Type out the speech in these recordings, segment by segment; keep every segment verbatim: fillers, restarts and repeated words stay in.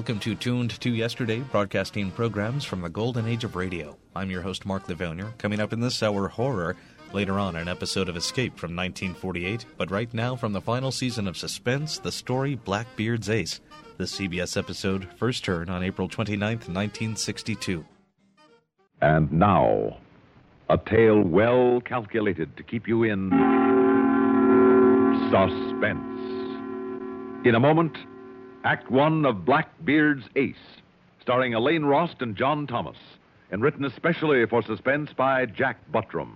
Welcome to Tuned to Yesterday, broadcasting programs from the golden age of radio. I'm your host, Mark Livonia. Coming up in this hour, horror. Later on, an episode of Escape from nineteen forty-eight. But right now, from the final season of Suspense, the story Blackbeard's Ace. The C B S episode first heard on April twenty-ninth, nineteen sixty-two. And now, a tale well calculated to keep you in suspense. In a moment, Act One of Blackbeard's Ace, starring Elaine Rost and John Thomas, and written especially for Suspense by Jack Buttram.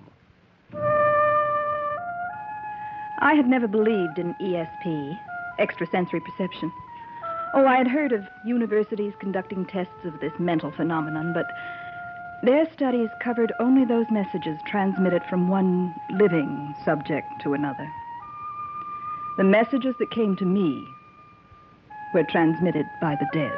I had never believed in E S P, extrasensory perception. Oh, I had heard of universities conducting tests of this mental phenomenon, but their studies covered only those messages transmitted from one living subject to another. The messages that came to me were transmitted by the dead.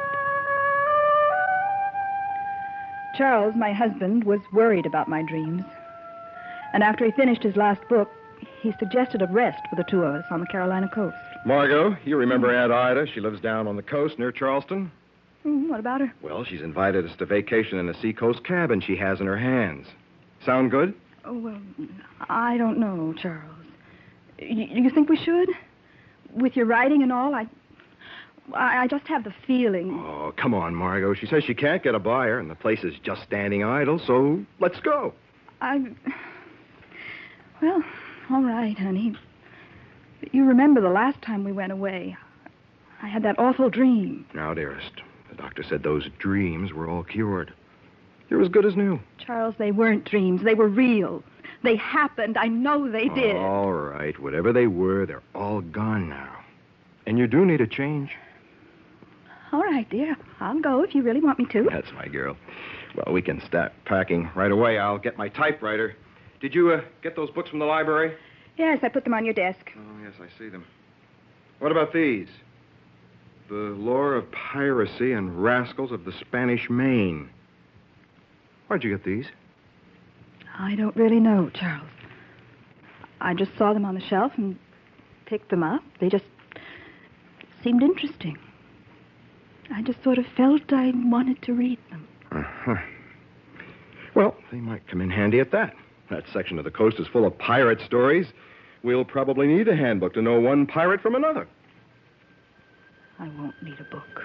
Charles, my husband, was worried about my dreams. And after he finished his last book, he suggested a rest for the two of us on the Carolina coast. Margot, you remember Aunt Ida? She lives down on the coast near Charleston. Mm, what about her? Well, she's invited us to vacation in a seacoast cabin she has in her hands. Sound good? Oh, well, I don't know, Charles. Y- you think we should? With your writing and all, I... I just have the feeling. Oh, come on, Margot. She says she can't get a buyer, and the place is just standing idle, so let's go. I... Well, all right, honey. But you remember the last time we went away. I had that awful dream. Now, dearest, the doctor said those dreams were all cured. You're as good as new. Charles, they weren't dreams. They were real. They happened. I know they did. All right. Whatever they were, they're all gone now. And you do need a change. All right, dear. I'll go if you really want me to. That's my girl. Well, we can start packing right away. I'll get my typewriter. Did you uh, get those books from the library? Yes, I put them on your desk. Oh, yes, I see them. What about these? The Lore of Piracy and Rascals of the Spanish Main. Where'd you get these? I don't really know, Charles. I just saw them on the shelf and picked them up. They just seemed interesting. I just sort of felt I wanted to read them. Uh-huh. Well, they might come in handy at that. That section of the coast is full of pirate stories. We'll probably need a handbook to know one pirate from another. I won't need a book.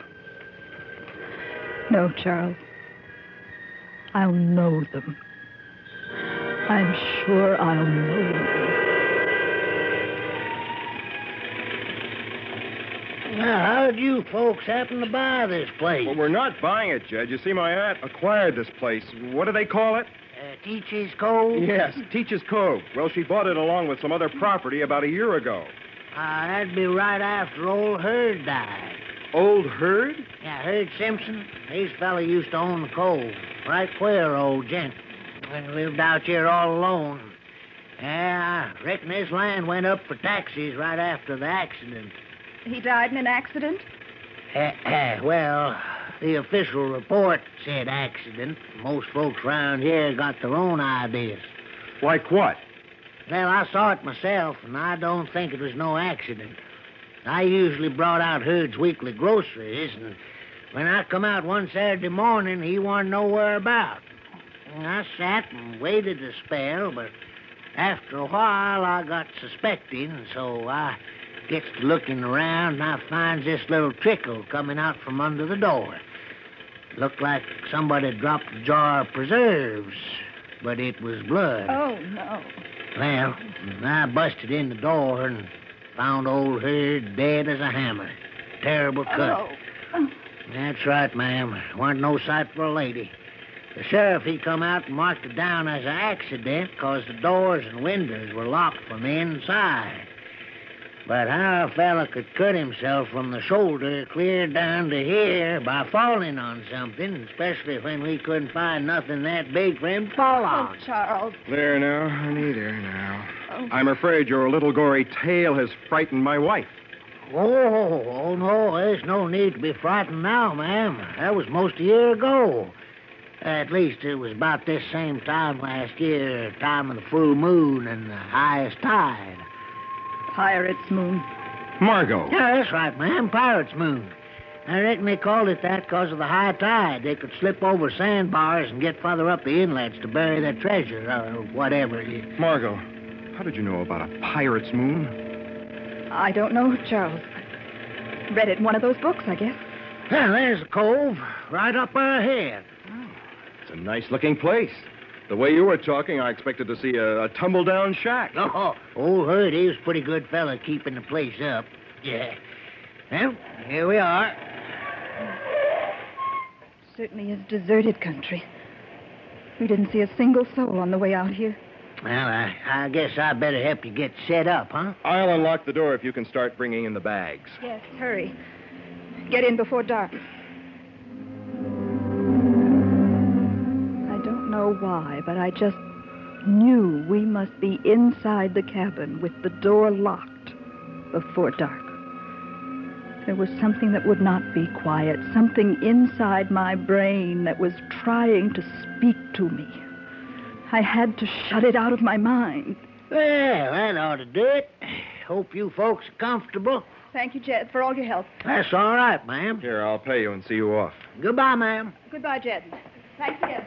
No, Charles. I'll know them. I'm sure I'll know them. Now, how'd you folks happen to buy this place? Well, we're not buying it, Judge. You see, my aunt acquired this place. What do they call it? Uh, Teach's Cove? Yes, Teach's Cove. Well, she bought it along with some other property about a year ago. Uh, that'd be right after old Hurd died. Old Hurd? Yeah, Hurd Simpson. His fella used to own the cove. Right queer old gent. He lived out here all alone. Yeah, I reckon his land went up for taxes right after the accident. He died in an accident? Uh, uh, well, the official report said accident. Most folks around here got their own ideas. Like what? Well, I saw it myself, and I don't think it was no accident. I usually brought out Hurd's weekly groceries, and when I come out one Saturday morning, he wasn't nowhere about. And I sat and waited a spell, but after a while, I got suspecting, so I gets to looking around, and I finds this little trickle coming out from under the door. Looked like somebody dropped a jar of preserves, but it was blood. Oh, no. Well, I busted in the door and found old Hurd dead as a hammer. Terrible cut. Oh. That's right, ma'am. Wasn't no sight for a lady. The sheriff, he come out and marked it down as an accident because the doors and windows were locked from the inside. But how a fella could cut himself from the shoulder clear down to here by falling on something, especially when we couldn't find nothing that big for him to fall on. Oh, Charles. There now, honey, there now. Oh. I'm afraid your little gory tale has frightened my wife. Oh, oh, no, there's no need to be frightened now, ma'am. That was most a year ago. At least it was about this same time last year, time of the full moon and the highest tide. Pirate's moon. Margot. Yeah, that's right, ma'am. Pirate's moon. I reckon they called it that because of the high tide. They could slip over sandbars and get farther up the inlets to bury their treasure, or whatever it is. Margot, how did you know about a pirate's moon? I don't know, Charles. Read it in one of those books, I guess. Well, there's the cove, right up our ahead. It's a nice-looking place. The way you were talking, I expected to see a, a tumble-down shack. Oh, old Hurt, he was a pretty good fella keeping the place up. Yeah. Well, here we are. Certainly is deserted country. We didn't see a single soul on the way out here. Well, I, I guess I better help you get set up, huh? I'll unlock the door if you can start bringing in the bags. Yes, hurry. Get in before dark. I don't know why, but I just knew we must be inside the cabin with the door locked before dark. There was something that would not be quiet, something inside my brain that was trying to speak to me. I had to shut it out of my mind. Well, that ought to do it. Hope you folks are comfortable. Thank you, Jed, for all your help. That's all right, ma'am. Here, I'll pay you and see you off. Goodbye, ma'am. Goodbye, Jed. Thanks again.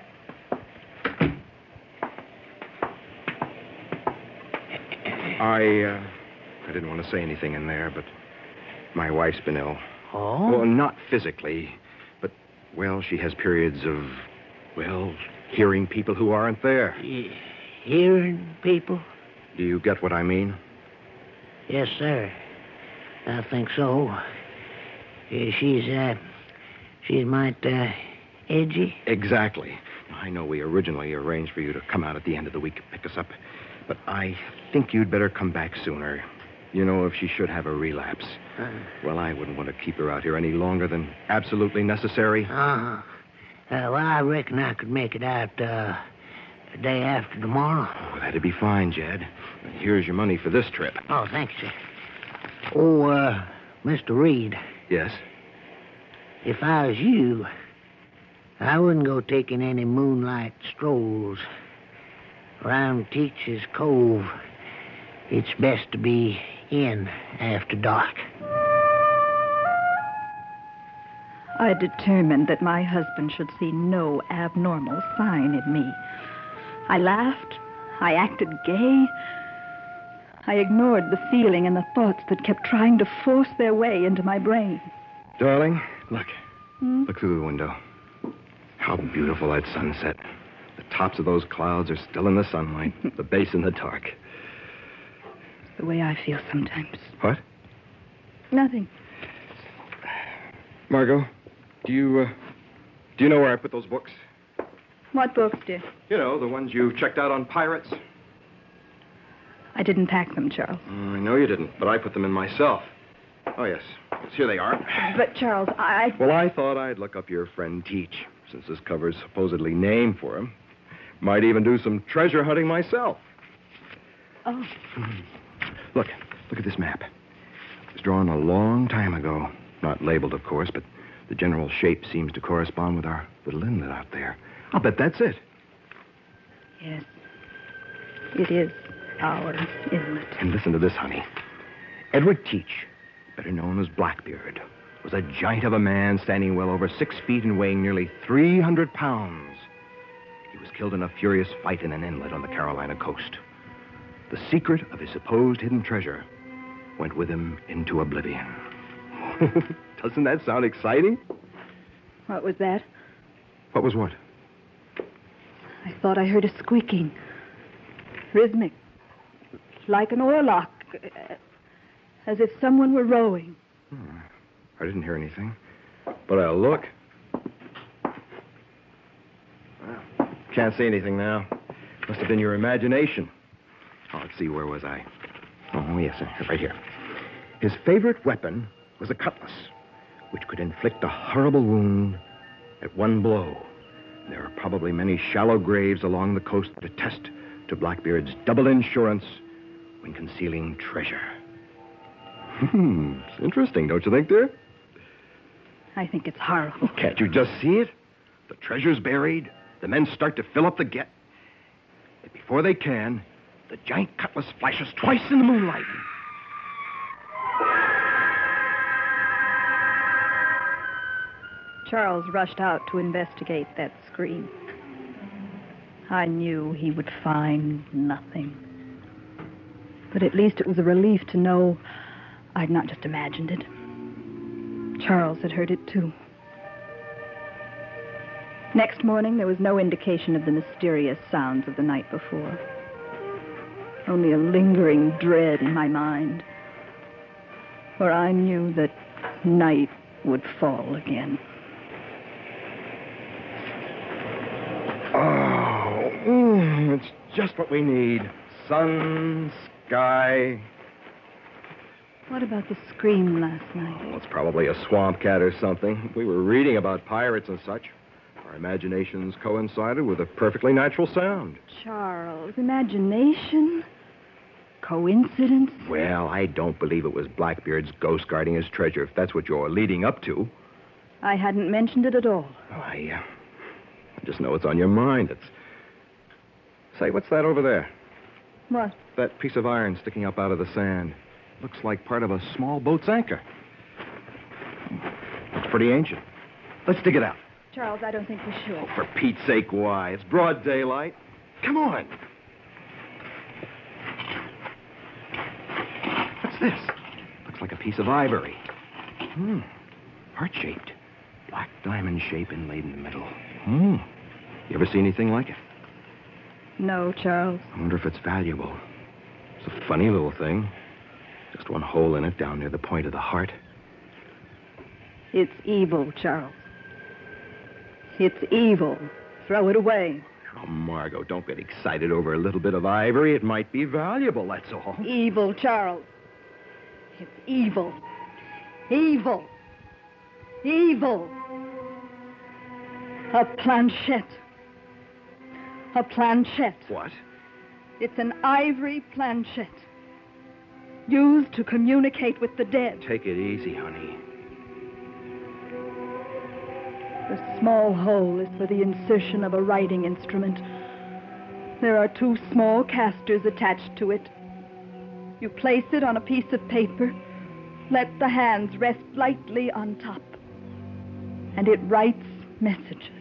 I, uh, I didn't want to say anything in there, but my wife's been ill. Oh? Well, not physically, but, well, she has periods of, well, hearing people who aren't there. Y- hearing people? Do you get what I mean? Yes, sir. I think so. Uh, she's, uh, she's might, uh, edgy. Exactly. I know we originally arranged for you to come out at the end of the week and pick us up, but I think you'd better come back sooner. You know, if she should have a relapse. Uh, Well, I wouldn't want to keep her out here any longer than absolutely necessary. uh-huh. Uh, well, I reckon I could make it out, uh, the day after tomorrow. Oh, that'd be fine, Jed. Here's your money for this trip. Oh, thank you, sir. Oh, uh, Mister Reed, Yes? if I was you, I wouldn't go taking any moonlight strolls. Around Teach's Cove, it's best to be in after dark. I determined that my husband should see no abnormal sign in me. I laughed. I acted gay. I ignored the feeling and the thoughts that kept trying to force their way into my brain. Darling, look. Hmm? Look through the window. How beautiful that sunset. The tops of those clouds are still in the sunlight, the base in the dark. The way I feel sometimes. What? Nothing. Margot, do you, uh, do you know where I put those books? What books, dear? You know, the ones you checked out on pirates. I didn't pack them, Charles. Mm, I know you didn't, but I put them in myself. Oh, yes. Yes, here they are. But, Charles, I... Well, I thought I'd look up your friend Teach, since this cover's supposedly named for him. Might even do some treasure hunting myself. Oh, Look, look at this map. It was drawn a long time ago. Not labeled, of course, but the general shape seems to correspond with our little inlet out there. I'll bet that's it. yes. It is our inlet. And listen to this, honey. Edward Teach, better known as Blackbeard, was a giant of a man standing well over six feet and weighing nearly three hundred pounds. He was killed in a furious fight in an inlet on the Carolina coast. The secret of his supposed hidden treasure went with him into oblivion. Doesn't that sound exciting? What was that? What was what? I thought I heard a squeaking. Rhythmic. Like an oarlock. uh, As if someone were rowing. Hmm. I didn't hear anything. But I'll look. Well, can't see anything now. Must have been your imagination. Oh, let's see, where was I? Oh, yes, sir, right here. His favorite weapon was a cutlass, which could inflict a horrible wound at one blow. There are probably many shallow graves along the coast that attest to Blackbeard's double insurance when concealing treasure. Hmm, it's interesting, don't you think, dear? I think it's horrible. Can't you just see it? The treasure's buried. The men start to fill up the get. But before they can, the giant cutlass flashes twice in the moonlight. Charles rushed out to investigate that scream. I knew he would find nothing. But at least it was a relief to know I'd not just imagined it. Charles had heard it too. Next morning, there was no indication of the mysterious sounds of the night before. Only a lingering dread in my mind, for I knew that night would fall again. Oh, mm, it's just what we need. Sun, sky. What about the scream last night? Well, it's probably a swamp cat or something. We were reading about pirates and such. Our imaginations coincided with a perfectly natural sound. Charles, imagination? Coincidence? Well, I don't believe it was Blackbeard's ghost guarding his treasure, if that's what you're leading up to. I hadn't mentioned it at all. Oh, I, uh, I just know it's on your mind. It's... Say, what's that over there? What? That piece of iron sticking up out of the sand. Looks like part of a small boat's anchor. It's pretty ancient. Let's dig it out. Charles, I don't think we should. Oh, for Pete's sake, why? It's broad daylight. Come on. What's this? Looks like a piece of ivory. Hmm. Heart-shaped. Black diamond shape inlaid in the middle. Hmm. You ever see anything like it? No, Charles. I wonder if it's valuable. It's a funny little thing. Just one hole in it down near the point of the heart. It's evil, Charles. It's evil. Throw it away. Oh, Margot, don't get excited over a little bit of ivory. It might be valuable, that's all. Evil, Charles. It's evil. Evil. Evil. A planchette. A planchette. What? It's an ivory planchette. Used to communicate with the dead. Take it easy, honey. The small hole is for the insertion of a writing instrument. There are two small casters attached to it. You place it on a piece of paper, let the hands rest lightly on top, and it writes messages.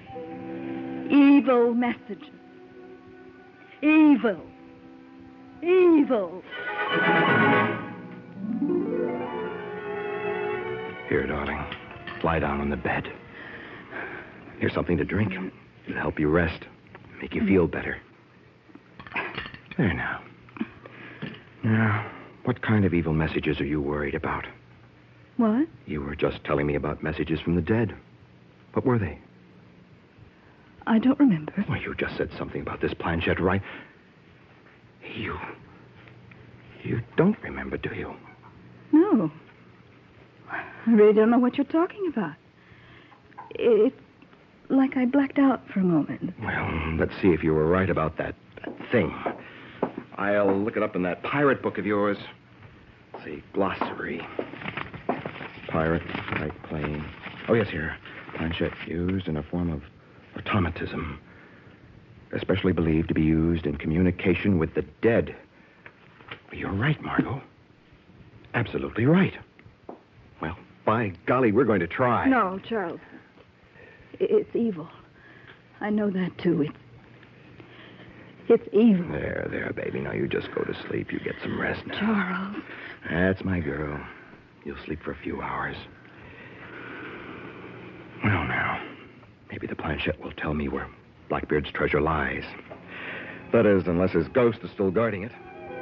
Evil messages. Evil. Evil. Here, darling. Lie down on the bed. Here's something to drink. It'll help you rest, make you feel better. There now. Now, what kind of evil messages are you worried about? What? You were just telling me about messages from the dead. What were they? I don't remember. Well, you just said something about this planchette, right? You... You don't remember, do you? No. I really don't know what you're talking about. It's like I blacked out for a moment. Well, let's see if you were right about that, that thing. I'll look it up in that pirate book of yours. Let's see, glossary. Pirate, right plane. Oh, yes, here. Planchette used in a form of automatism. Especially believed to be used in communication with the dead. You're right, Margot. Absolutely right. Well, by golly, we're going to try. No, Charles. It's evil. I know that, too. It's... It's evil. There, there, baby. Now you just go to sleep. You get some rest now. Charles. That's my girl. You'll sleep for a few hours. Well, now, maybe the planchette will tell me where Blackbeard's treasure lies. That is, unless his ghost is still guarding it.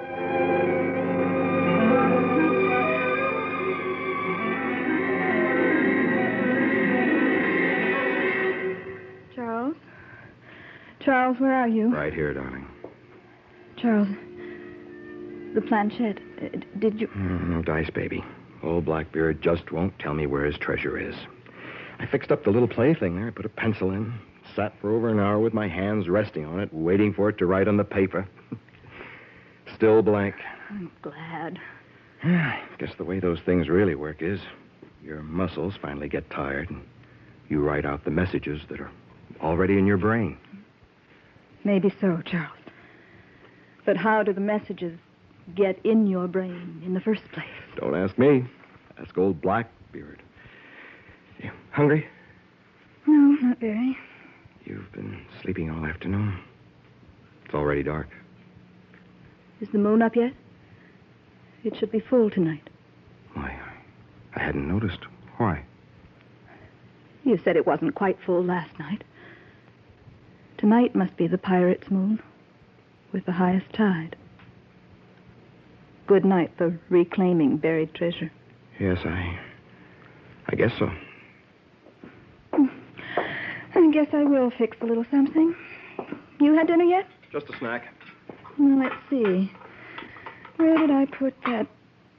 Charles? Charles, where are you? Right here, darling. Charles, the planchette, uh, d- did you... Mm, no dice, baby. Old Blackbeard just won't tell me where his treasure is. I fixed up the little plaything there. I put a pencil in, sat for over an hour with my hands resting on it, waiting for it to write on the paper. Still blank. I'm glad. I guess the way those things really work is your muscles finally get tired and you write out the messages that are already in your brain. Maybe so, Charles. But how do the messages get in your brain in the first place? Don't ask me. Ask old Blackbeard. You hungry? up, Barry. You've been sleeping all afternoon. It's already dark. Is the moon up yet? It should be full tonight. Why, I, I hadn't noticed. Why? You said it wasn't quite full last night. Tonight must be the pirate's moon, with the highest tide. Good night for reclaiming buried treasure. Yes, I... I guess so. I guess I will fix a little something. You had dinner yet? Just a snack. Well, let's see. Where did I put that?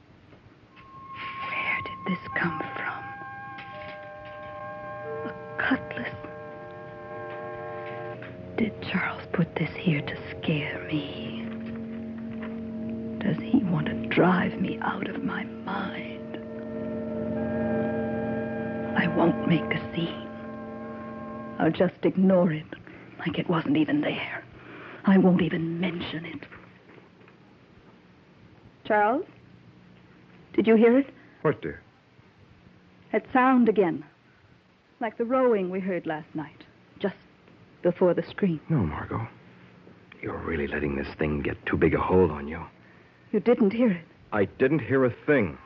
Where did this come from? A cutlass. Did Charles put this here to scare me? Does he want to drive me out of my mind? I won't make a scene. I'll just ignore it like it wasn't even there. I won't even mention it. Charles? Did you hear it? What, dear? That sound again. Like the rowing we heard last night. Just before the scream. No, Margot. You're really letting this thing get too big a hold on you. You didn't hear it? I didn't hear a thing.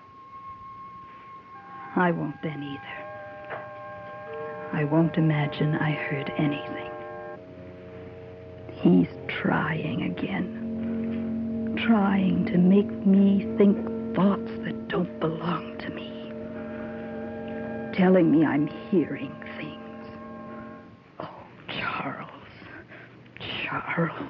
I won't then either. I won't imagine I heard anything. He's trying again. Trying to make me think thoughts that don't belong to me. Telling me I'm hearing things. Oh, Charles. Charles.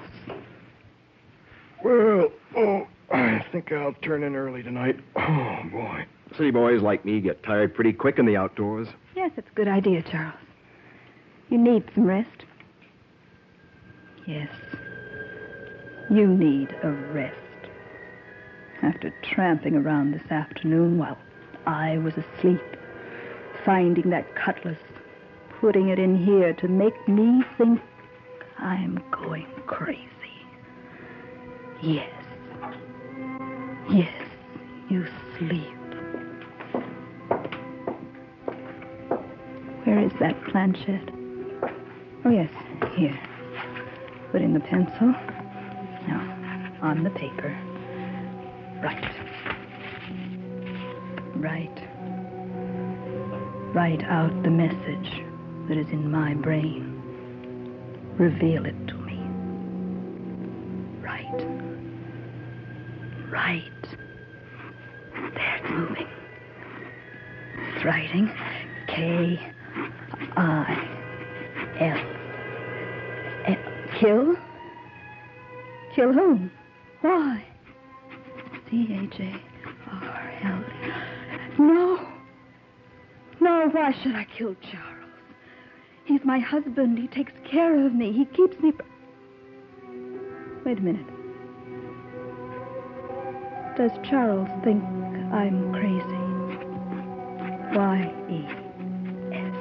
Well, oh, I think I'll turn in early tonight. Oh, boy. City boys like me get tired pretty quick in the outdoors. Yes, it's a good idea, Charles. You need some rest. Yes. You need a rest. After tramping around this afternoon while I was asleep, finding that cutlass, putting it in here to make me think I'm going crazy. Yes. Yes, you sleep. Where is that planchette? Oh, yes, here. Put in the pencil. Now, on the paper. Right. Write. Write out the message that is in my brain. Reveal it to me. Write. Write. There, it's moving. It's writing. K I L. L. Kill? Kill whom? Why? C H A R L. No. No, why should I kill Charles? He's my husband. He takes care of me. He keeps me... Wait a minute. Does Charles think I'm crazy? Y E S.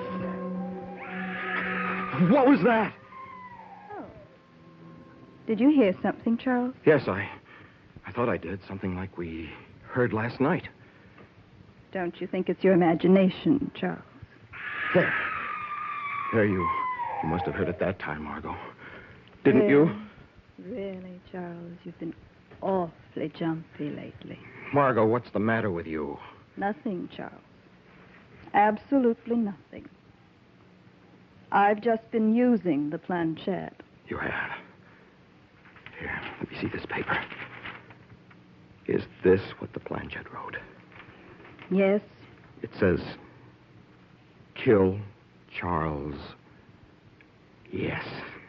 What was that? Oh. Did you hear something, Charles? Yes, I... I thought I did. Something like we heard last night. Don't you think it's your imagination, Charles? There. There you... You must have heard it that time, Margot. Didn't really? you? Really, Charles? You've been awfully jumpy lately. Margot, what's the matter with you? Nothing, Charles. Absolutely nothing. I've just been using the planchette. You have. Here, let me see this paper. Is this what the planchette wrote? Yes. It says, kill Charles. Yes.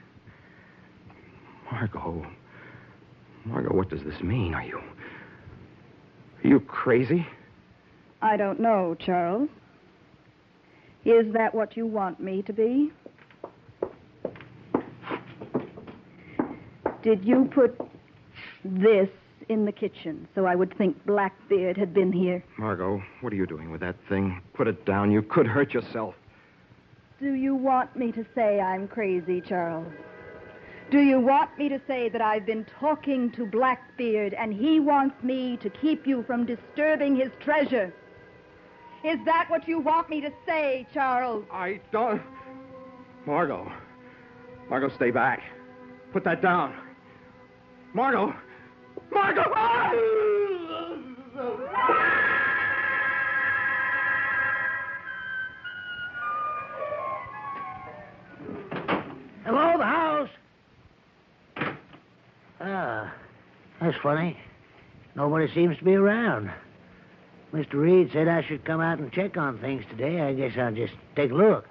Margot. Margot, what does this mean? Are you... Are you crazy? I don't know, Charles. Is that what you want me to be? Did you put this in the kitchen so I would think Blackbeard had been here? Margot, what are you doing with that thing? Put it down. You could hurt yourself. Do you want me to say I'm crazy, Charles? Do you want me to say that I've been talking to Blackbeard and he wants me to keep you from disturbing his treasure? Is that what you want me to say, Charles? I don't... Margot. Margot, stay back. Put that down. Margot! Margot! Hello, the house. Ah, that's funny. Nobody seems to be around. Mister Reed said I should come out and check on things today. I guess I'll just take a look.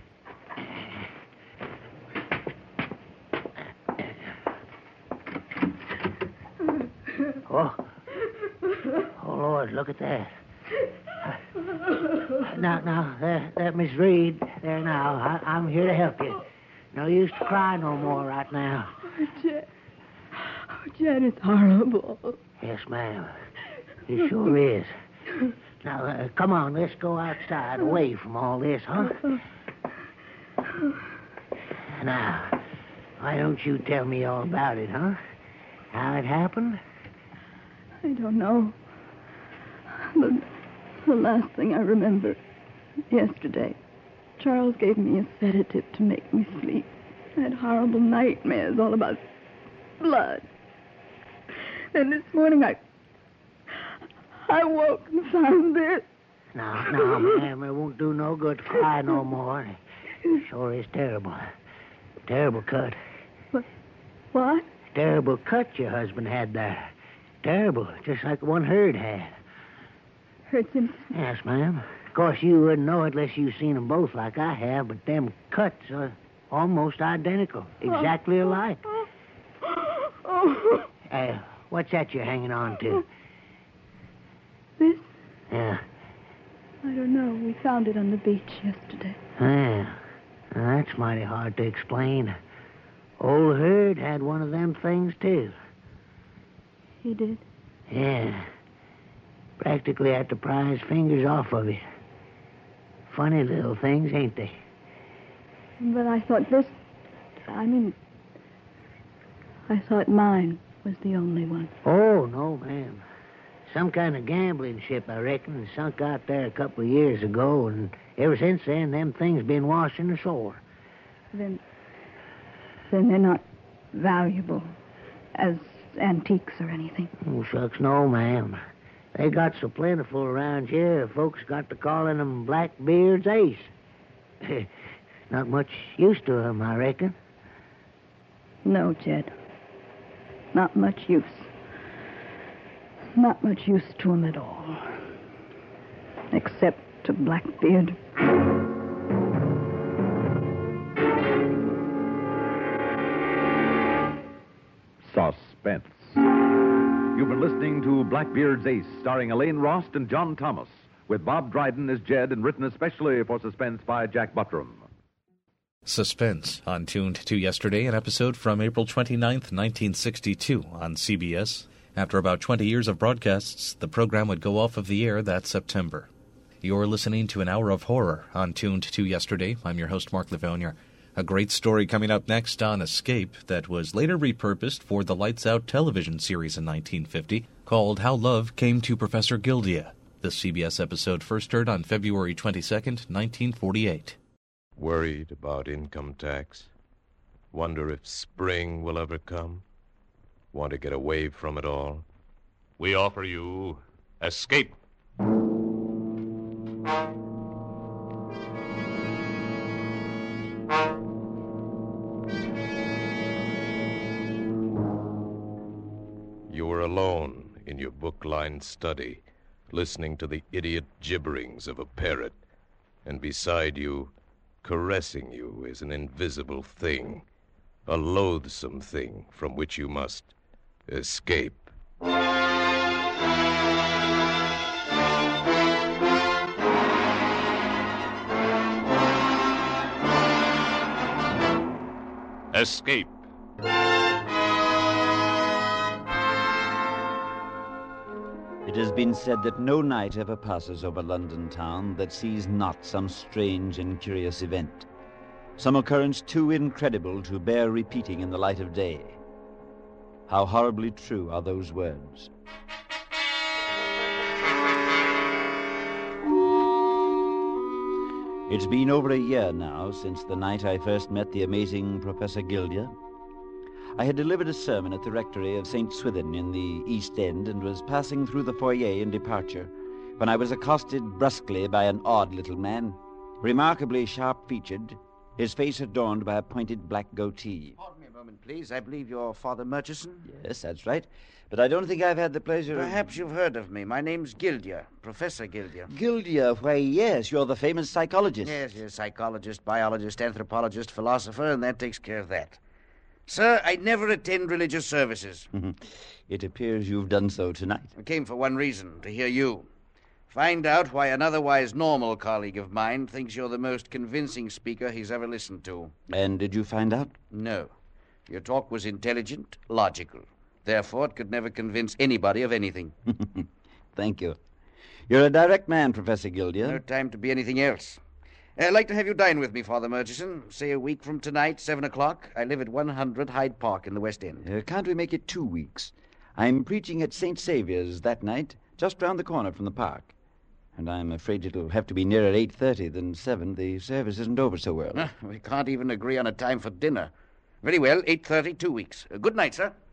Oh. Oh, Lord, look at that. Now, now, there, there, Miss Reed. There now. I, I'm here to help you. No use to cry no more right now. Oh, Jed. Oh, Jed, it's horrible. Yes, ma'am. It sure is. Now, uh, come on, let's go outside, away from all this, huh? Now, why don't you tell me all about it, huh? How it happened? I don't know. But the last thing I remember, yesterday, Charles gave me a sedative to make me sleep. I had horrible nightmares all about blood. Then this morning I... I woke and found this. Now, now, ma'am, it won't do no good to cry no more. It sure is terrible. Terrible cut. What? What? Terrible cut your husband had there. Terrible, just like the one Hurd had. Hurd Simpson? Yes, ma'am. Of course, you wouldn't know it unless you seen them both like I have, but them cuts are almost identical. Exactly alike. Oh. Uh, what's that you're hanging on to? This? Yeah. I don't know. We found it on the beach yesterday. Yeah. Now, that's mighty hard to explain. Old Hurd had one of them things, too. He did? Yeah. Practically had to pry his fingers off of it. Funny little things, ain't they? But I thought this... I mean... I thought mine was the only one. Oh, no, ma'am. Some kind of gambling ship, I reckon, and sunk out there a couple of years ago, and ever since then, them things been washing ashore. Then... Then they're not valuable as antiques or anything. Oh, shucks, no, ma'am. They got so plentiful around here, folks got to calling them Blackbeard's Ace. Not much use to them, I reckon. No, Jed. Not much use. Not much use to him at all. Except to Blackbeard. Suspense. You've been listening to Blackbeard's Ace, starring Elaine Rost and John Thomas, with Bob Dryden as Jed and written especially for Suspense by Jack Buttram. Suspense on Tuned to Yesterday, an episode from April twenty-ninth, nineteen sixty-two on C B S. After about twenty years of broadcasts, the program would go off of the air that September. You're listening to an hour of horror on Tuned to Yesterday. I'm your host, Mark Livonia. A great story coming up next on Escape that was later repurposed for the Lights Out television series in nineteen fifty, called How Love Came to Professor Gildia. The C B S episode first aired on February twenty-second, nineteen forty-eight. Worried about income tax? Wonder if spring will ever come? Want to get away from it all? We offer you Escape. You were alone in your book-lined study, listening to the idiot gibberings of a parrot, and beside you, caressing you, is an invisible thing, a loathsome thing from which you must escape. Escape. It has been said that no night ever passes over London town that sees not some strange and curious event, some occurrence too incredible to bear repeating in the light of day. How horribly true are those words. It's been over a year now since the night I first met the amazing Professor Gilder. I had delivered a sermon at the rectory of Saint Swithin in the East End and was passing through the foyer in departure when I was accosted brusquely by an odd little man, remarkably sharp-featured, his face adorned by a pointed black goatee. Pardon me a moment, please. I believe you're Father Murchison? Yes, that's right. But I don't think I've had the pleasure of... Perhaps you've heard of me. My name's Gilder, Professor Gilder. Gilder, why, yes, you're the famous psychologist. Yes, yes, psychologist, biologist, anthropologist, philosopher, and that takes care of that. Sir, I never attend religious services. It appears you've done so tonight. I came for one reason, to hear you. Find out why an otherwise normal colleague of mine thinks you're the most convincing speaker he's ever listened to. And did you find out? No. Your talk was intelligent, logical. Therefore, it could never convince anybody of anything. Thank you. You're a direct man, Professor Gilder. No time to be anything else. I'd like to have you dine with me, Father Murchison. Say a week from tonight, seven o'clock. I live at one hundred Hyde Park in the West End. Uh, can't we make it two weeks? I'm preaching at Saint Saviour's that night, just round the corner from the park. And I'm afraid it'll have to be nearer eight thirty than seven. The service isn't over so early. Uh, we can't even agree on a time for dinner. Very well, eight thirty, two weeks. Uh, good night, sir.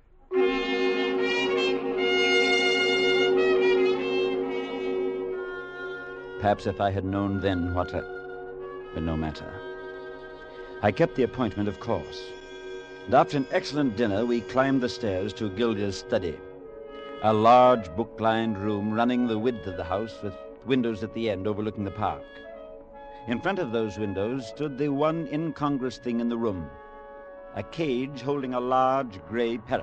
Perhaps if I had known then what a... But no matter. I kept the appointment, of course. And after an excellent dinner, we climbed the stairs to Gilder's study. A large book-lined room running the width of the house with windows at the end overlooking the park. In front of those windows stood the one incongruous thing in the room, a cage holding a large gray parrot.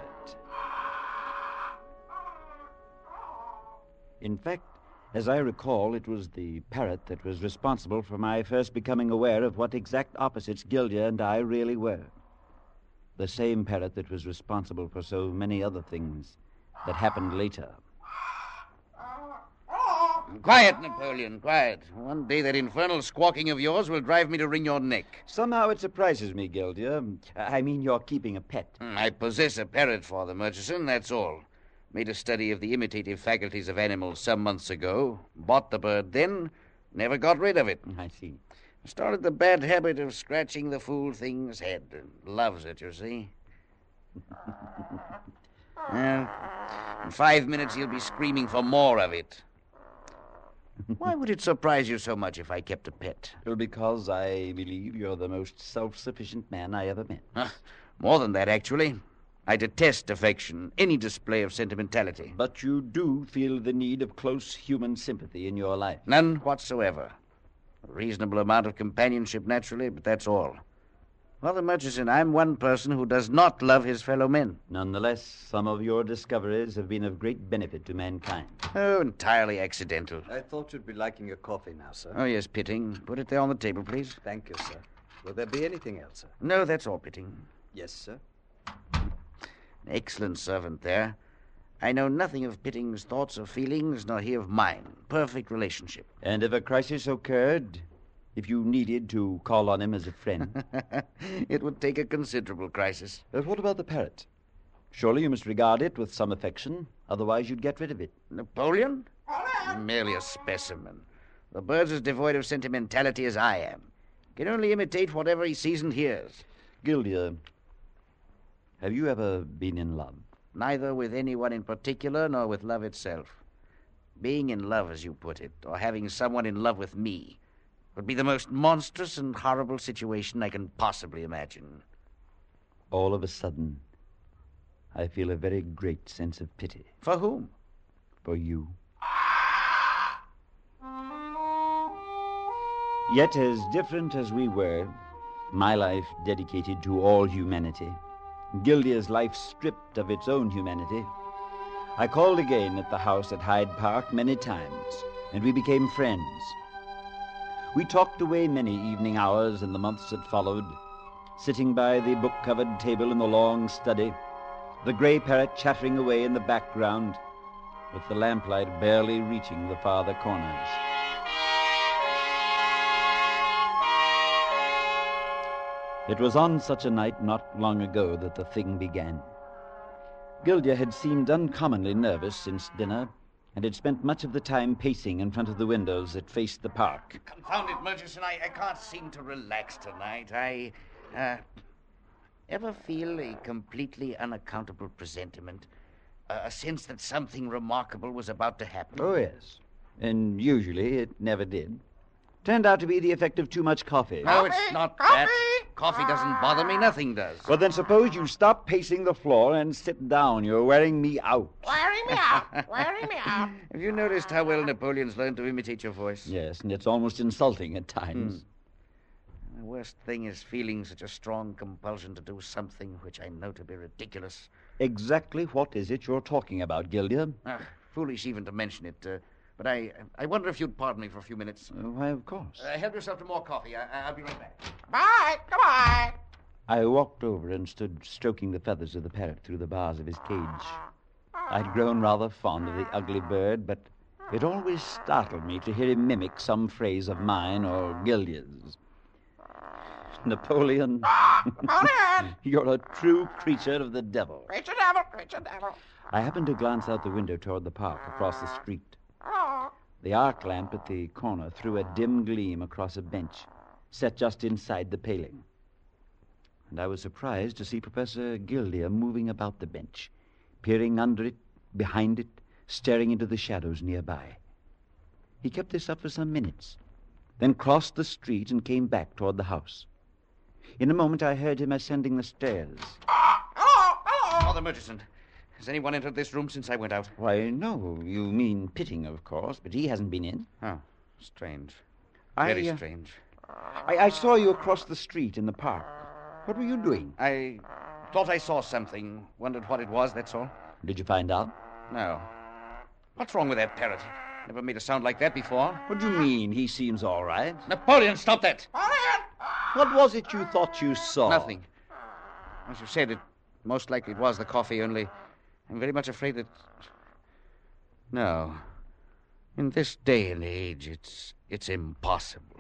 In fact, as I recall, it was the parrot that was responsible for my first becoming aware of what exact opposites Gilder and I really were. The same parrot that was responsible for so many other things that happened later. Quiet, Napoleon, quiet. One day that infernal squawking of yours will drive me to wring your neck. Somehow it surprises me, Gilder. I mean, you're keeping a pet. I possess a parrot, Father Murchison, that's all. Made a study of the imitative faculties of animals some months ago. Bought the bird then, never got rid of it. I see. Started the bad habit of scratching the fool thing's head. Loves it, you see. Well, in five minutes he'll be screaming for more of it. Why would it surprise you so much if I kept a pet? Well, because I believe you're the most self-sufficient man I ever met. Uh, more than that, actually. I detest affection, any display of sentimentality. But you do feel the need of close human sympathy in your life. None whatsoever. A reasonable amount of companionship, naturally, but that's all. Father Murchison, I'm one person who does not love his fellow men. Nonetheless, some of your discoveries have been of great benefit to mankind. Oh, entirely accidental. I thought you'd be liking your coffee now, sir. Oh, yes, Pitting. Put it there on the table, please. Thank you, sir. Will there be anything else, sir? No, that's all, Pitting. Yes, sir. An excellent servant there. I know nothing of Pitting's thoughts or feelings, nor he of mine. Perfect relationship. And if a crisis occurred, if you needed to call on him as a friend? It would take a considerable crisis. But what about the parrot? Surely you must regard it with some affection, otherwise you'd get rid of it. Napoleon? Merely a specimen. The bird's as devoid of sentimentality as I am. Can only imitate whatever he sees and hears. Gilder, have you ever been in love? Neither with anyone in particular, nor with love itself. Being in love, as you put it, or having someone in love with me, would be the most monstrous and horrible situation I can possibly imagine. All of a sudden, I feel a very great sense of pity. For whom? For you. Yet as different as we were, my life dedicated to all humanity, Gilder's life stripped of its own humanity, I called again at the house at Hyde Park many times, and we became friends. We talked away many evening hours in the months that followed, sitting by the book-covered table in the long study, the gray parrot chattering away in the background, with the lamplight barely reaching the farther corners. It was on such a night not long ago that the thing began. Gilder had seemed uncommonly nervous since dinner, and had spent much of the time pacing in front of the windows that faced the park. Confound it, Murchison, I, I can't seem to relax tonight. I, uh, ever feel a completely unaccountable presentiment? Uh, a sense that something remarkable was about to happen? Oh, yes. And usually it never did. Turned out to be the effect of too much coffee. No, it's not that. Coffee doesn't bother me. Nothing does. Well, then suppose you stop pacing the floor and sit down. You're wearing me out. Wearing me out. Wearing me out. Have you noticed how well Napoleon's learned to imitate your voice? Yes, and it's almost insulting at times. Hmm. The worst thing is feeling such a strong compulsion to do something which I know to be ridiculous. Exactly what is it you're talking about, Gildia? Ah, foolish even to mention it. Uh, but I I wonder if you'd pardon me for a few minutes. Uh, why, of course. Uh, help yourself to more coffee. I, I'll be right back. Bye. Goodbye. I walked over and stood stroking the feathers of the parrot through the bars of his cage. I'd grown rather fond of the ugly bird, but it always startled me to hear him mimic some phrase of mine or Gildia's. Napoleon, Napoleon! You're a true creature of the devil. Creature devil, creature devil. I happened to glance out the window toward the park across the street. Oh. The arc lamp at the corner threw a dim gleam across a bench set just inside the paling. And I was surprised to see Professor Gildia moving about the bench, peering under it, behind it, staring into the shadows nearby. He kept this up for some minutes, then crossed the street and came back toward the house. In a moment, I heard him ascending the stairs. Hello, hello. Father Murchison, has anyone entered this room since I went out? Why, no. You mean Pitting, of course, but he hasn't been in. Oh, strange. I, Very uh, strange. I, I saw you across the street in the park. What were you doing? I thought I saw something. Wondered what it was, that's all. Did you find out? No. What's wrong with that parrot? Never made a sound like that before. What do you mean? He seems all right. Napoleon, stop that! What was it you thought you saw? Nothing. As you said, it most likely it was the coffee, only I'm very much afraid that... No. In this day and age, it's it's impossible.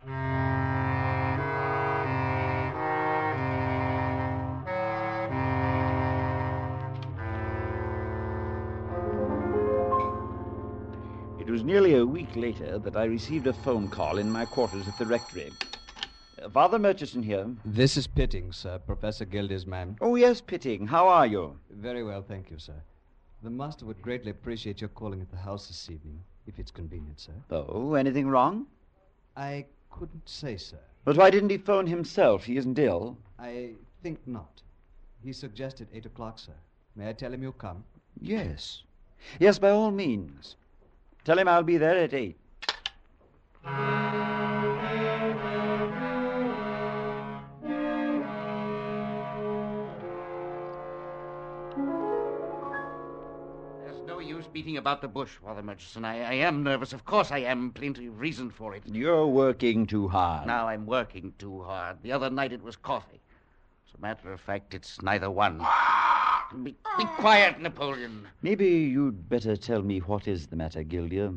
It was nearly a week later that I received a phone call in my quarters at the rectory. Uh, Father Murchison here. This is Pitting, sir, Professor Gildia's man. Oh, yes, Pitting. How are you? Very well, thank you, sir. The master would greatly appreciate your calling at the house this evening, if it's convenient, sir. Oh, anything wrong? I couldn't say, sir. But why didn't he phone himself? He isn't ill. I think not. He suggested eight o'clock, sir. May I tell him you'll come? Yes. Yes, by all means. Tell him I'll be there at eight. There's no use beating about the bush, Father Murchison. I, I am nervous. Of course I am. Plenty of reason for it. You're working too hard. Now I'm working too hard. The other night it was coffee. As a matter of fact, it's neither one. Be, be quiet, Napoleon. Maybe you'd better tell me what is the matter, Gildia.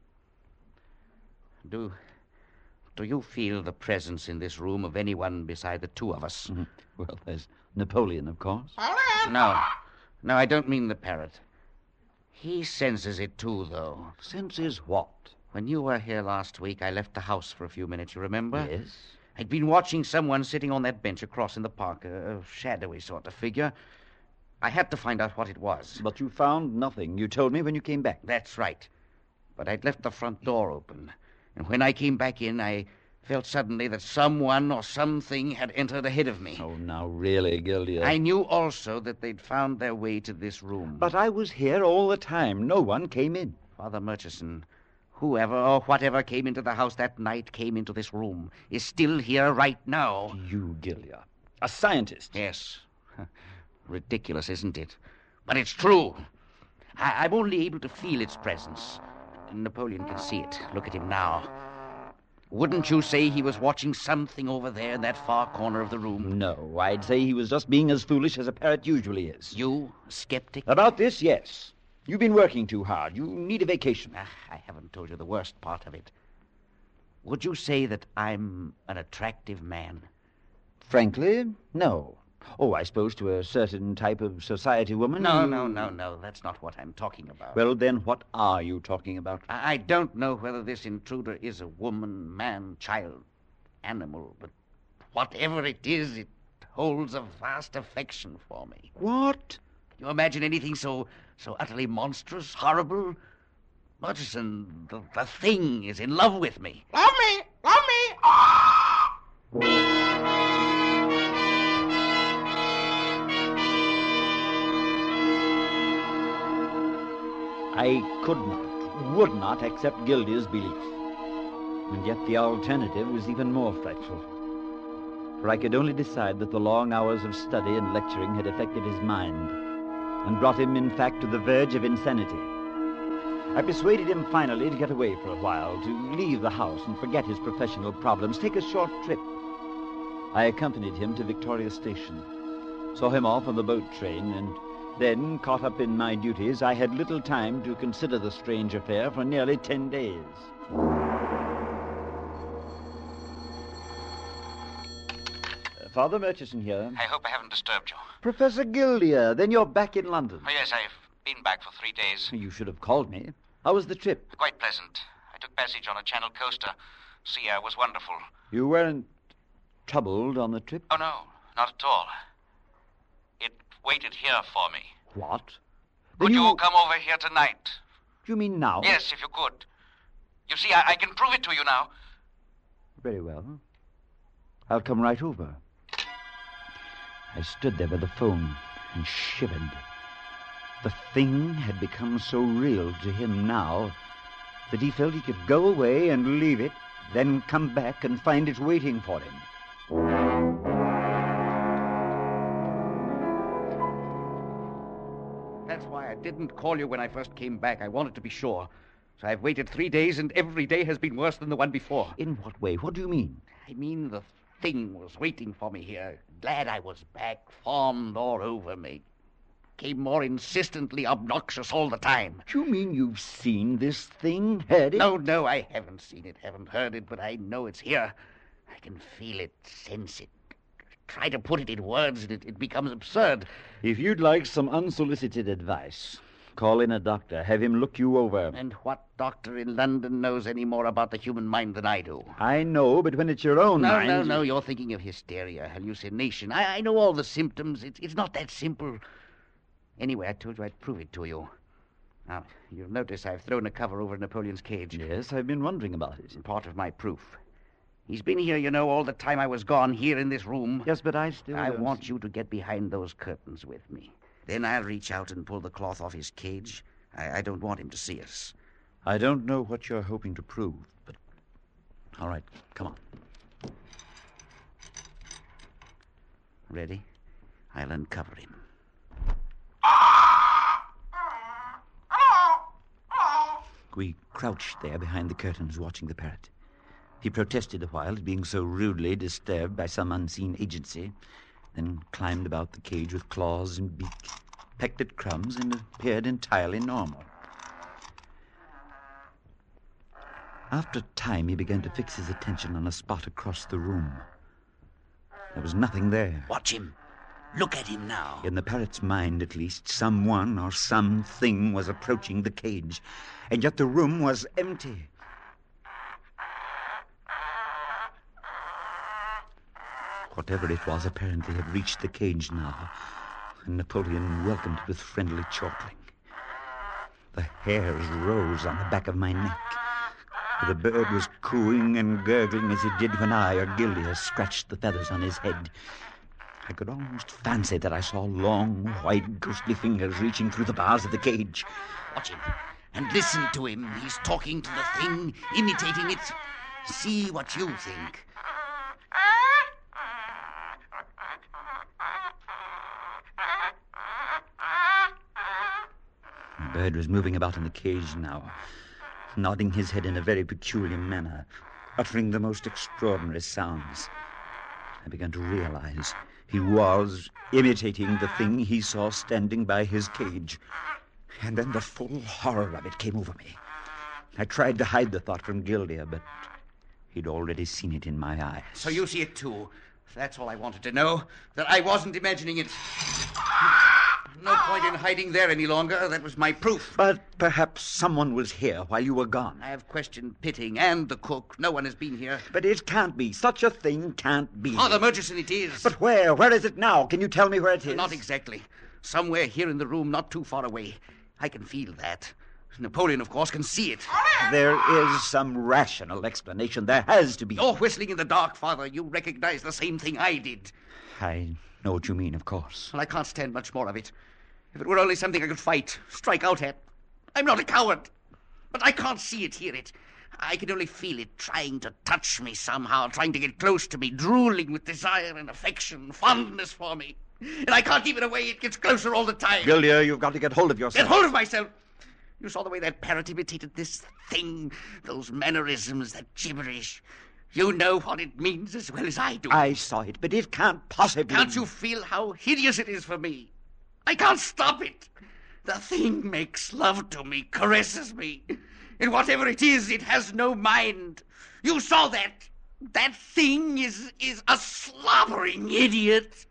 Do, do you feel the presence in this room of anyone beside the two of us? Mm-hmm. Well, there's Napoleon, of course. No. No, I don't mean the parrot. He senses it too, though. Senses what? When you were here last week, I left the house for a few minutes, you remember? Yes. I'd been watching someone sitting on that bench across in the park, a, a shadowy sort of figure. I had to find out what it was. But you found nothing. You told me when you came back. That's right. But I'd left the front door open. And when I came back in, I felt suddenly that someone or something had entered ahead of me. Oh, now really, Gildia. I knew also that they'd found their way to this room. But I was here all the time. No one came in. Father Murchison, whoever or whatever came into the house that night came into this room, is still here right now. You, Gildia. A scientist. Yes. Ridiculous, isn't it? But it's true. I- I'm only able to feel its presence. Napoleon can see it. Look at him now. Wouldn't you say he was watching something over there in that far corner of the room? No, I'd say he was just being as foolish as a parrot usually is. You, a skeptic? About this, yes. You've been working too hard. You need a vacation. Ah, I haven't told you the worst part of it. Would you say that I'm an attractive man? Frankly, no. Oh, I suppose to a certain type of society woman? No, you- no, no, no. That's not what I'm talking about. Well, then what are you talking about? I I don't know whether this intruder is a woman, man, child, animal, but whatever it is, it holds a vast affection for me. What? Can you imagine anything so so utterly monstrous, horrible? Murchison, the, the thing is in love with me. Love me! Love me! I could not, would not accept Gildea's belief. And yet the alternative was even more frightful. For I could only decide that the long hours of study and lecturing had affected his mind, and brought him, in fact, to the verge of insanity. I persuaded him finally to get away for a while, to leave the house and forget his professional problems, take a short trip. I accompanied him to Victoria Station, saw him off on the boat train, and then, caught up in my duties, I had little time to consider the strange affair for nearly ten days. Uh, Father Murchison here. I hope I haven't disturbed you. Professor Gildea, then you're back in London. Oh, yes, I've been back for three days. You should have called me. How was the trip? Quite pleasant. I took passage on a Channel coaster. Sea air was wonderful. You weren't troubled on the trip? Oh, no, not at all. It waited here for me. What? Would Then you... you come over here tonight? You mean now? Yes, if you could. You see, I, I can prove it to you now. Very well. I'll come right over. I stood there by the phone and shivered. The thing had become so real to him now that he felt he could go away and leave it, then come back and find it waiting for him. That's why I didn't call you when I first came back. I wanted to be sure. So I've waited three days, and every day has been worse than the one before. In what way? What do you mean? I mean the thing was waiting for me here. Glad I was back, fawned all over me. Came more insistently obnoxious all the time. Do you mean you've seen this thing, heard it? No, no, I haven't seen it, haven't heard it, but I know it's here. I can feel it, sense it. Try to put it in words, and it, it becomes absurd. If you'd like some unsolicited advice, call in a doctor. Have him look you over. And what doctor in London knows any more about the human mind than I do? I know, but when it's your own no, mind... No, no, no, you're thinking of hysteria, hallucination. I, I know all the symptoms. It's, it's not that simple. Anyway, I told you I'd prove it to you. Now, you'll notice I've thrown a cover over Napoleon's cage. Yes, I've been wondering about it. It's part of my proof. He's been here, you know, all the time I was gone, here in this room. Yes, but I still... I don't want see- you to get behind those curtains with me. Then I'll reach out and pull the cloth off his cage. I, I don't want him to see us. I don't know what you're hoping to prove, but... All right, come on. Ready? I'll uncover him. We crouched there behind the curtains watching the parrot. He protested a while at being so rudely disturbed by some unseen agency, then climbed about the cage with claws and beak, pecked at crumbs, and appeared entirely normal. After a time, he began to fix his attention on a spot across the room. There was nothing there. Watch him. Look at him now. In the parrot's mind, at least, someone or something was approaching the cage, and yet the room was empty. Whatever it was apparently had reached the cage now, and Napoleon welcomed it with friendly chortling. The hairs rose on the back of my neck. The bird was cooing and gurgling as it did when I or Gildea scratched the feathers on his head. I could almost fancy that I saw long, white, ghostly fingers reaching through the bars of the cage. Watch him. And listen to him. He's talking to the thing, imitating it. See what you think. The bird was moving about in the cage now, nodding his head in a very peculiar manner, uttering the most extraordinary sounds. I began to realize he was imitating the thing he saw standing by his cage. And then the full horror of it came over me. I tried to hide the thought from Gildea, but he'd already seen it in my eyes. So you see it too. That's all I wanted to know, that I wasn't imagining it. No point in hiding there any longer. That was my proof. But perhaps someone was here while you were gone. I have questioned Pitting and the cook. No one has been here. But it can't be. Such a thing can't be. Father Murchison, it is. But where? Where is it now? Can you tell me where it is? Not exactly. Somewhere here in the room, not too far away. I can feel that. Napoleon, of course, can see it. There is some rational explanation. There has to be. You're whistling in the dark, Father. You recognize the same thing I did. I know what you mean, of course. Well, I can't stand much more of it. If it were only something I could fight, strike out at. I'm not a coward. But I can't see it, hear it. I can only feel it trying to touch me somehow, trying to get close to me, drooling with desire and affection, fondness for me. And I can't keep it away. It gets closer all the time. Gillier, you've got to get hold of yourself. Get hold of myself? You saw the way that parrot imitated this thing, those mannerisms, that gibberish. You know what it means as well as I do. I saw it, but it can't possibly... Can't you feel how hideous it is for me? I can't stop it. The thing makes love to me, caresses me. And whatever it is, it has no mind. You saw that. That thing is, is a slobbering idiot.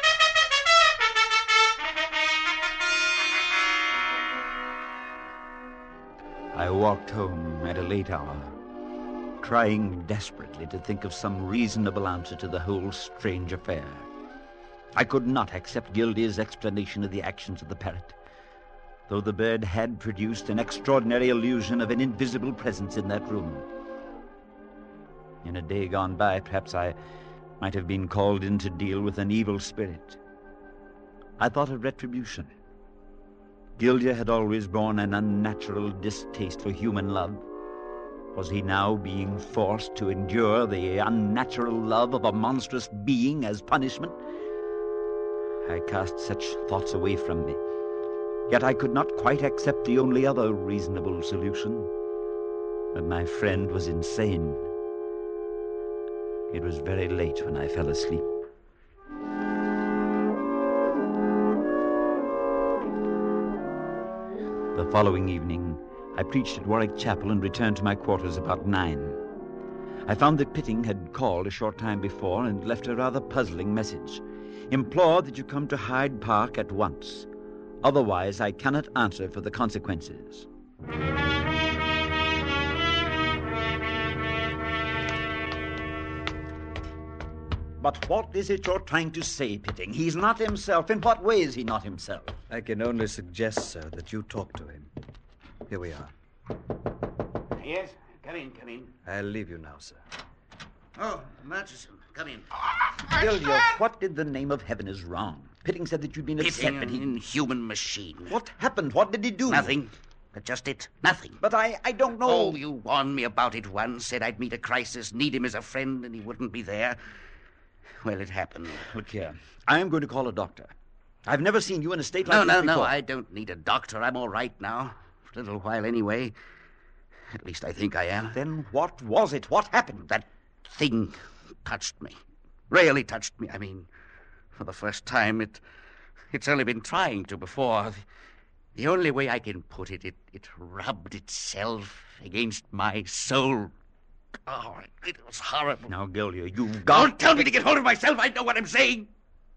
I walked home at a late hour, trying desperately to think of some reasonable answer to the whole strange affair. I could not accept Gildier's explanation of the actions of the parrot, though the bird had produced an extraordinary illusion of an invisible presence in that room. In a day gone by, perhaps I might have been called in to deal with an evil spirit. I thought of retribution. Gildier had always borne an unnatural distaste for human love. Was he now being forced to endure the unnatural love of a monstrous being as punishment? I cast such thoughts away from me. Yet I could not quite accept the only other reasonable solution, that my friend was insane. It was very late when I fell asleep. The following evening, I preached at Warwick Chapel and returned to my quarters about nine. I found that Pitting had called a short time before and left a rather puzzling message. Implored that you come to Hyde Park at once. Otherwise, I cannot answer for the consequences. But what is it you're trying to say, Pitting? He's not himself. In what way is he not himself? I can only suggest, sir, that you talk to him. Here we are. Yes, come in, come in. I'll leave you now, sir. Oh, Murchison, come in. Gillier, what in the name of heaven is wrong? Pitting said that you'd been upset, Pitting, but he... an inhuman machine. What happened? What did he do? Nothing. But just it. Nothing. But I, I don't know... Oh, you warned me about it once, said I'd meet a crisis, need him as a friend, and he wouldn't be there. Well, it happened. Look here. I am going to call a doctor. I've never seen you in a state like no, this no, before. No, no, I don't need a doctor. I'm all right now. For a little while anyway. At least I think I am. Then what was it? What happened? That thing touched me. Really touched me, I mean. For the first time, it, it's only been trying to before. The only way I can put it, it, it rubbed itself against my soul. Oh, it was horrible. Now, Gillier, you've got... Don't tell me to get hold of myself. I know what I'm saying.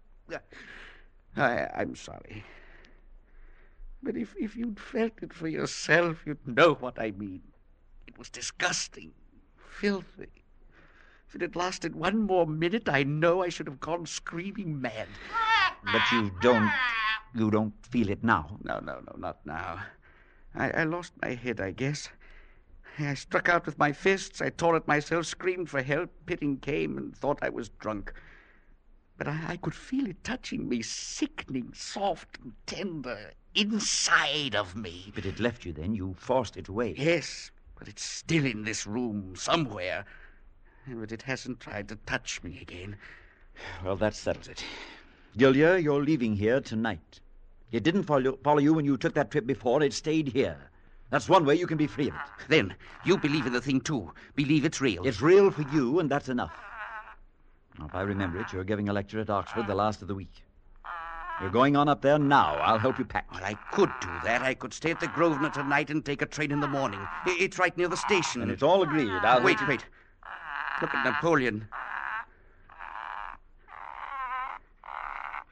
I, I'm sorry. But if, if you'd felt it for yourself, you'd know what I mean. It was disgusting, filthy. If it had lasted one more minute, I know I should have gone screaming mad. But you don't... you don't feel it now? No, no, no, not now. I, I lost my head, I guess. I struck out with my fists. I tore at myself, screamed for help. Pitting came and thought I was drunk. But I, I could feel it touching me, sickening, soft and tender, inside of me. But it left you then. You forced it away. Yes, but it's still in this room somewhere. But it hasn't tried to touch me again. Well, that settles it. Gillier, you're leaving here tonight. It didn't follow, follow you when you took that trip before. It stayed here. That's one way you can be free of it. Then, you believe in the thing, too. Believe it's real. It's real for you, and that's enough. Now, if I remember it, you're giving a lecture at Oxford the last of the week. You're going on up there now. I'll help you pack. Well, I could do that. I could stay at the Grosvenor tonight and take a train in the morning. It's right near the station. And it's all agreed. I'll Wait, you... wait. Look at Napoleon.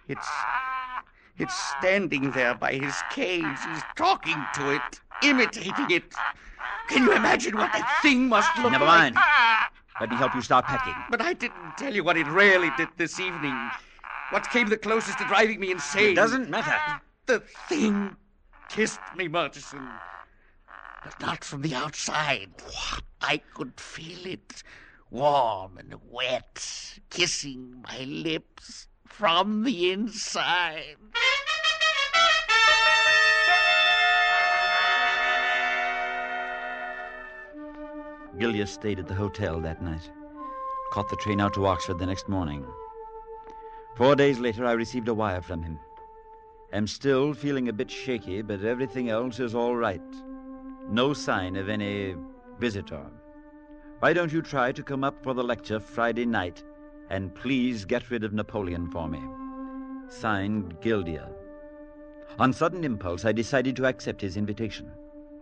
It's... It's standing there by his cage. He's talking to it, imitating it. Can you imagine what that thing must look Never like? mind. Let me help you start packing. But I didn't tell you what it really did this evening. What came the closest to driving me insane. It doesn't matter. The thing kissed me, Murchison. But not from the outside. I could feel it, warm and wet, kissing my lips from the inside. Gillia stayed at the hotel that night. Caught the train out to Oxford the next morning. Four days later, I received a wire from him. Am still feeling a bit shaky, but everything else is all right. No sign of any visitor. Why don't you try to come up for the lecture Friday night, and please get rid of Napoleon for me. Signed, Gildia. On sudden impulse, I decided to accept his invitation.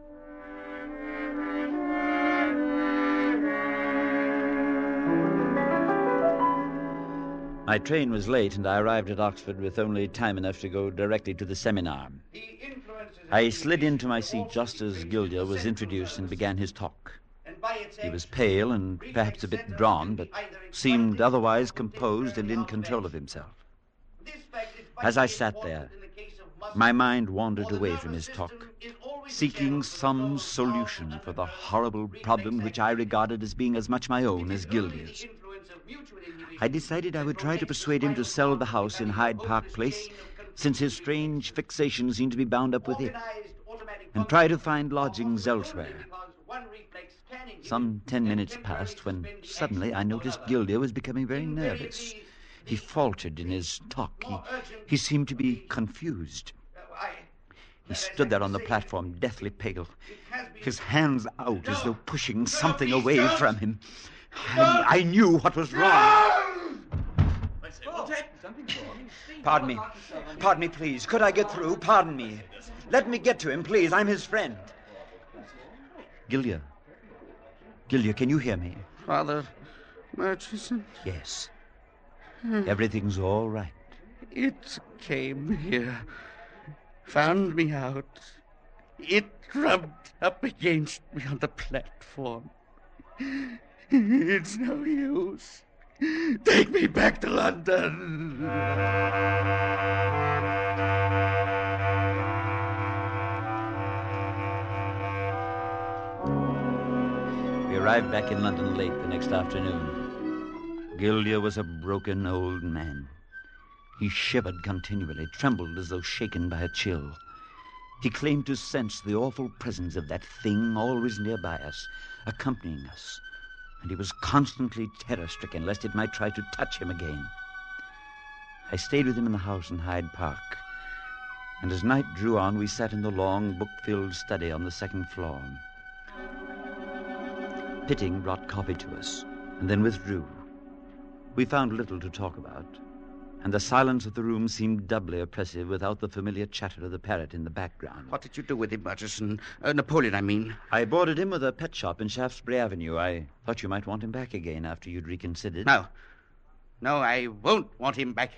My train was late, and I arrived at Oxford with only time enough to go directly to the seminar. I slid into my seat just as Gildia was introduced and began his talk. He was pale and perhaps a bit drawn, but seemed otherwise composed and in control of himself. As I sat there, my mind wandered away from his talk, seeking some solution for the horrible problem which I regarded as being as much my own as Gildia's. I decided I would try to persuade him to sell the house in Hyde Park Place, since his strange fixation seemed to be bound up with it, and try to find lodgings elsewhere. Some ten minutes passed when suddenly I noticed Gildia was becoming very nervous. He faltered in his talk. He, he seemed to be confused. He stood there on the platform, deathly pale, his hands out as though pushing something away from him. I, I knew what was wrong. Pardon me. Pardon me, please. Could I get through? Pardon me. Let me get to him, please. I'm his friend. Gildia. Gildia, can you hear me? Father Murchison? Yes. Everything's all right. It came here, found me out. It rubbed up against me on the platform. It's no use. Take me back to London. We arrived back in London late the next afternoon. Gildia was a broken old man. He shivered continually, trembled as though shaken by a chill. He claimed to sense the awful presence of that thing always nearby us, accompanying us, and he was constantly terror-stricken lest it might try to touch him again. I stayed with him in the house in Hyde Park, and as night drew on, we sat in the long, book-filled study on the second floor. Pitting brought coffee to us, and then withdrew. We found little to talk about, and the silence of the room seemed doubly oppressive without the familiar chatter of the parrot in the background. What did you do with him, Murchison? Uh, Napoleon, I mean. I boarded him with a pet shop in Shaftesbury Avenue. I thought you might want him back again after you'd reconsidered. No. No, I won't want him back.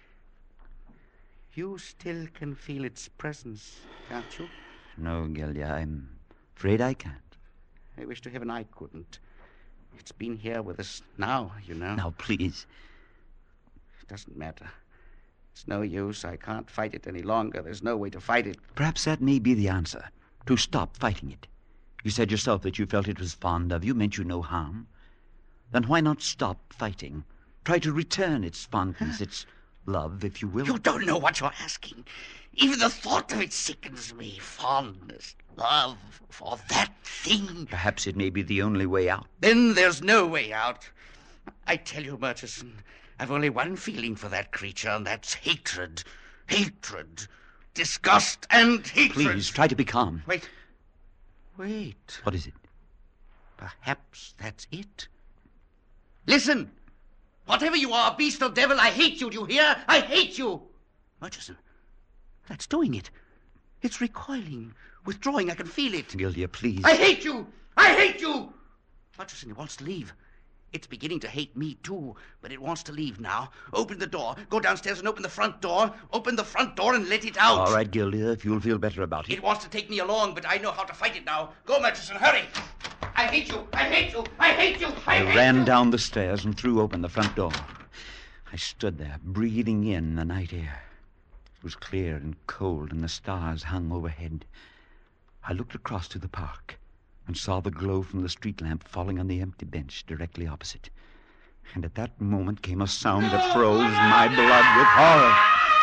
You still can feel its presence, can't you? No, Gildia, I'm afraid I can't. I wish to heaven I couldn't. It's been here with us now, you know. Now, please. It doesn't matter. It's no use. I can't fight it any longer. There's no way to fight it. Perhaps that may be the answer. To stop fighting it. You said yourself that you felt it was fond of you, meant you no harm. Then why not stop fighting? Try to return its fondness, its love, if you will. You don't know what you're asking. Even the thought of it sickens me. Fondness, love for that thing. Perhaps it may be the only way out. Then there's no way out. I tell you, Murchison, I've only one feeling for that creature, and that's hatred. Hatred. Disgust and hatred. Please, try to be calm. Wait. Wait. What is it? Perhaps that's it. Listen. Whatever you are, beast or devil, I hate you. Do you hear? I hate you. Murchison, that's doing it. It's recoiling, withdrawing. I can feel it. Gildia, please. I hate you. I hate you. Murchison, he wants to leave. It's beginning to hate me, too, but it wants to leave now. Open the door. Go downstairs and open the front door. Open the front door and let it out. All right, Gildia, if you'll feel better about it. It wants to take me along, but I know how to fight it now. Go, Murchison, hurry. I hate you. I hate you. I hate you. I, I hate ran you. down the stairs and threw open the front door. I stood there, breathing in the night air. It was clear and cold, and the stars hung overhead. I looked across to the park and saw the glow from the street lamp falling on the empty bench directly opposite. And at that moment came a sound that froze my blood with horror.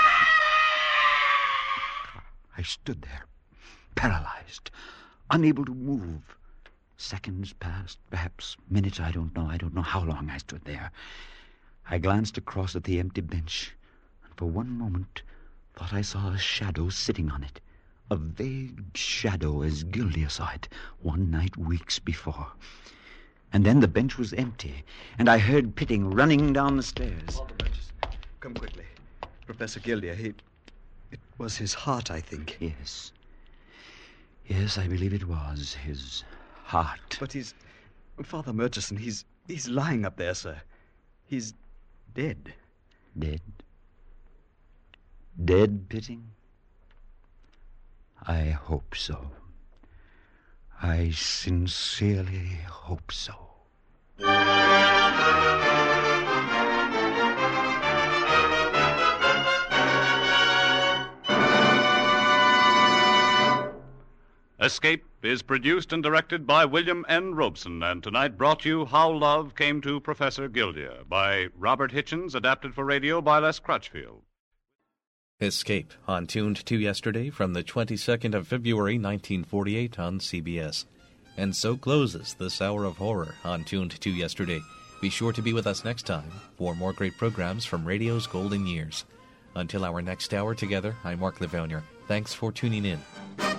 I stood there, paralyzed, unable to move. Seconds passed, perhaps minutes, I don't know. I don't know how long I stood there. I glanced across at the empty bench, and for one moment thought I saw a shadow sitting on it. A vague shadow as Gildia saw it one night weeks before. And then the bench was empty, and I heard Pitting running down the stairs. Come quickly. Professor Gildia, he... It was his heart, I think. Yes. Yes, I believe it was his heart. But he's... Father Murchison, he's... he's lying up there, sir. He's dead. Dead? Dead, Pitting? I hope so. I sincerely hope so. Escape is produced and directed by William N. Robeson, and tonight brought you How Love Came to Professor Gildia by Robert Hitchens, adapted for radio by Les Crutchfield. Escape, on Tuned to Yesterday from the twenty-second of February, nineteen forty-eight on C B S. And so closes this hour of horror on Tuned to Yesterday. Be sure to be with us next time for more great programs from radio's golden years. Until our next hour together, I'm Mark Livounier. Thanks for tuning in.